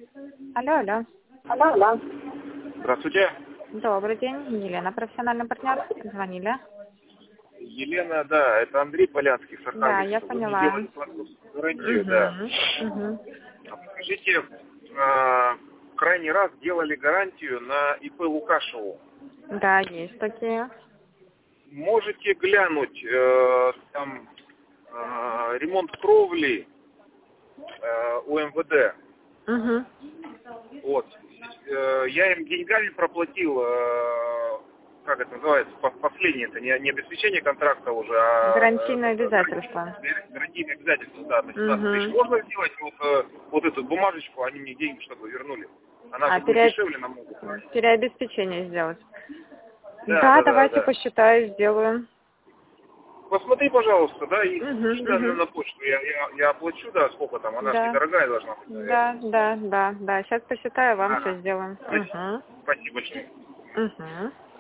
Алло, алло. Алло, алло. Здравствуйте. Добрый день. Елена, профессиональный партнер. Звонили. Елена, да, это Андрей Полянский, Да, Сахалин. я Вы мне поняла. делали гарантию, да. Угу. Скажите, крайний раз делали гарантию на ИП Лукашеву. Да, есть такие. Можете глянуть там ремонт кровли у МВД. Угу. Вот. Я им деньгами проплатил, как это называется, последнее, это не обеспечение контракта уже, а Гарантийное обязательство. гарантийные обязательства, да, на 17 тысяч. Угу. Можно сделать вот эту бумажечку, они мне деньги чтобы вернули? Она А же будет дешевле намного. переобеспечение сделать? Да. Давайте посчитаю, сделаю. Посмотри, пожалуйста, да, и скинь Угу. на почту. Я оплачу, да, сколько там, она же Да. недорогая должна быть, наверное. Да. Сейчас посчитаю, вам все Ага. сделаем. Спасибо большое. Угу.